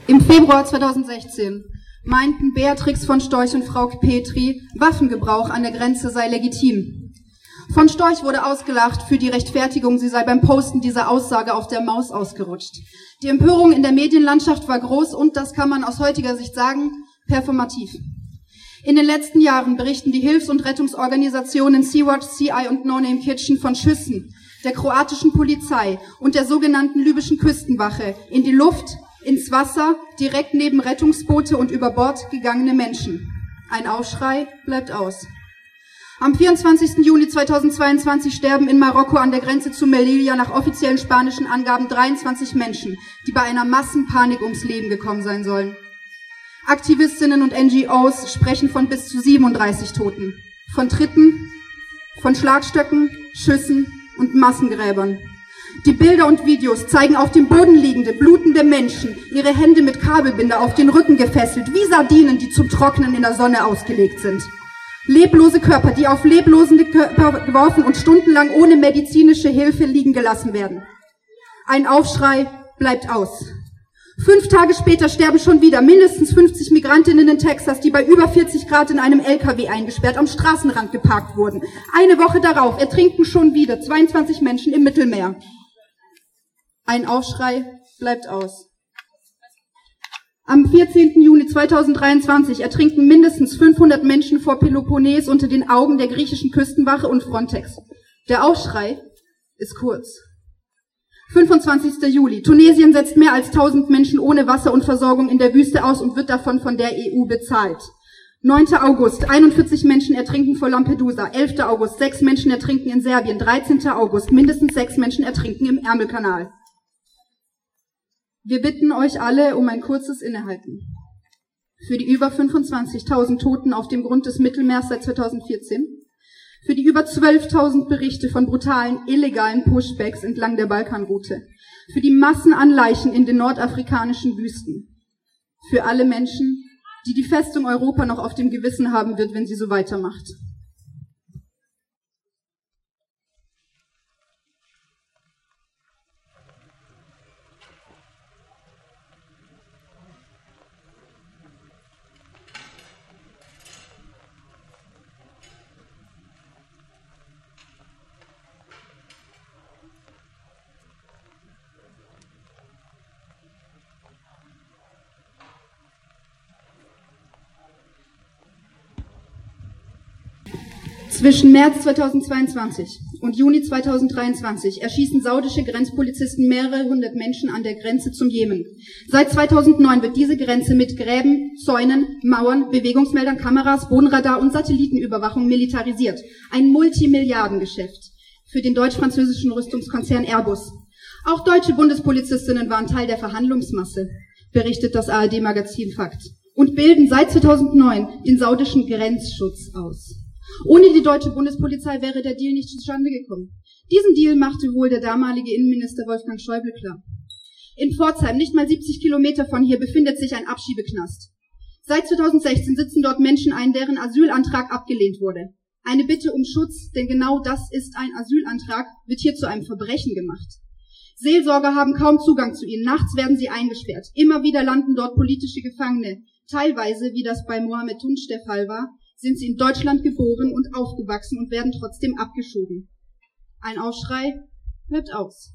Im Februar 2016 meinten Beatrix von Storch und Frau Petri, Waffengebrauch an der Grenze sei legitim. Von Storch wurde ausgelacht für die Rechtfertigung, sie sei beim Posten dieser Aussage auf der Maus ausgerutscht. Die Empörung in der Medienlandschaft war groß und, das kann man aus heutiger Sicht sagen, performativ. In den letzten Jahren berichten die Hilfs- und Rettungsorganisationen Sea-Watch, Sea-Eye und No Name Kitchen von Schüssen der kroatischen Polizei und der sogenannten libyschen Küstenwache in die Luft, ins Wasser, direkt neben Rettungsboote und über Bord gegangene Menschen. Ein Aufschrei bleibt aus. Am 24. Juni 2022 sterben in Marokko an der Grenze zu Melilla nach offiziellen spanischen Angaben 23 Menschen, die bei einer Massenpanik ums Leben gekommen sein sollen. Aktivistinnen und NGOs sprechen von bis zu 37 Toten, von Tritten, von Schlagstöcken, Schüssen und Massengräbern. Die Bilder und Videos zeigen auf dem Boden liegende, blutende Menschen, ihre Hände mit Kabelbinder auf den Rücken gefesselt, wie Sardinen, die zum Trocknen in der Sonne ausgelegt sind. Leblose Körper, die auf leblose Körper geworfen und stundenlang ohne medizinische Hilfe liegen gelassen werden. Ein Aufschrei bleibt aus. 5 Tage später sterben schon wieder mindestens 50 Migrantinnen in Texas, die bei über 40 Grad in einem LKW eingesperrt am Straßenrand geparkt wurden. Eine Woche darauf ertrinken schon wieder 22 Menschen im Mittelmeer. Ein Aufschrei bleibt aus. Am 14. Juni 2023 ertrinken mindestens 500 Menschen vor Peloponnes unter den Augen der griechischen Küstenwache und Frontex. Der Aufschrei ist kurz. 25. Juli. Tunesien setzt mehr als 1000 Menschen ohne Wasser und Versorgung in der Wüste aus und wird davon von der EU bezahlt. 9. August. 41 Menschen ertrinken vor Lampedusa. 11. August. 6 Menschen ertrinken in Serbien. 13. August. Mindestens 6 Menschen ertrinken im Ärmelkanal. Wir bitten euch alle um ein kurzes Innehalten. Für die über 25.000 Toten auf dem Grund des Mittelmeers seit 2014, für die über 12.000 Berichte von brutalen, illegalen Pushbacks entlang der Balkanroute, für die Massen an Leichen in den nordafrikanischen Wüsten, für alle Menschen, die die Festung Europa noch auf dem Gewissen haben wird, wenn sie so weitermacht. Zwischen März 2022 und Juni 2023 erschießen saudische Grenzpolizisten mehrere hundert Menschen an der Grenze zum Jemen. Seit 2009 wird diese Grenze mit Gräben, Zäunen, Mauern, Bewegungsmeldern, Kameras, Bodenradar und Satellitenüberwachung militarisiert. Ein Multimilliardengeschäft für den deutsch-französischen Rüstungskonzern Airbus. Auch deutsche Bundespolizistinnen waren Teil der Verhandlungsmasse, berichtet das ARD-Magazin Fakt, und bilden seit 2009 den saudischen Grenzschutz aus. Ohne die deutsche Bundespolizei wäre der Deal nicht zustande gekommen. Diesen Deal machte wohl der damalige Innenminister Wolfgang Schäuble klar. In Pforzheim, nicht mal 70 Kilometer von hier, befindet sich ein Abschiebeknast. Seit 2016 sitzen dort Menschen ein, deren Asylantrag abgelehnt wurde. Eine Bitte um Schutz, denn genau das ist ein Asylantrag, wird hier zu einem Verbrechen gemacht. Seelsorger haben kaum Zugang zu ihnen. Nachts werden sie eingesperrt. Immer wieder landen dort politische Gefangene. Teilweise, wie das bei Mohamed Tunç der Fall war, sind sie in Deutschland geboren und aufgewachsen und werden trotzdem abgeschoben. Ein Aufschrei bleibt aus.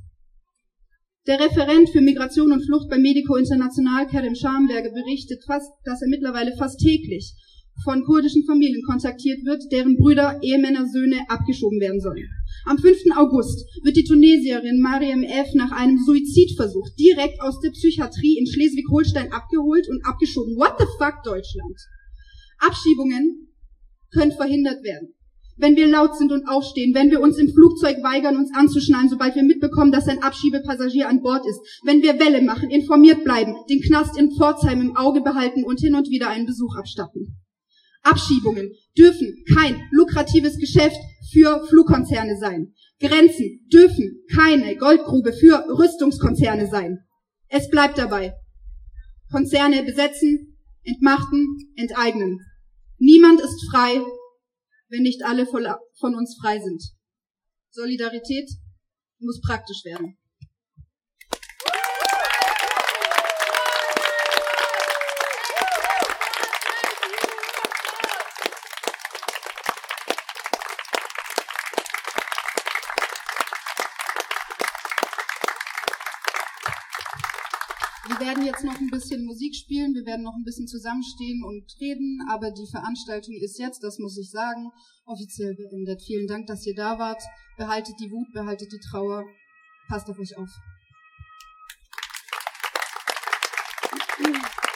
Der Referent für Migration und Flucht bei Medico International, Kerem Schamberger, berichtet dass er mittlerweile fast täglich von kurdischen Familien kontaktiert wird, deren Brüder, Ehemänner, Söhne abgeschoben werden sollen. Am 5. August wird die Tunesierin Mariam F. nach einem Suizidversuch direkt aus der Psychiatrie in Schleswig-Holstein abgeholt und abgeschoben. What the fuck, Deutschland? Abschiebungen können verhindert werden, wenn wir laut sind und aufstehen, wenn wir uns im Flugzeug weigern, uns anzuschnallen, sobald wir mitbekommen, dass ein Abschiebepassagier an Bord ist, wenn wir Welle machen, informiert bleiben, den Knast in Pforzheim im Auge behalten und hin und wieder einen Besuch abstatten. Abschiebungen dürfen kein lukratives Geschäft für Flugkonzerne sein. Grenzen dürfen keine Goldgrube für Rüstungskonzerne sein. Es bleibt dabei. Konzerne besetzen, entmachten, enteignen. Niemand ist frei, wenn nicht alle von uns frei sind. Solidarität muss praktisch werden. Wir werden jetzt noch ein bisschen Musik spielen, wir werden noch ein bisschen zusammenstehen und reden, aber die Veranstaltung ist jetzt, das muss ich sagen, offiziell beendet. Vielen Dank, dass ihr da wart. Behaltet die Wut, behaltet die Trauer. Passt auf euch auf.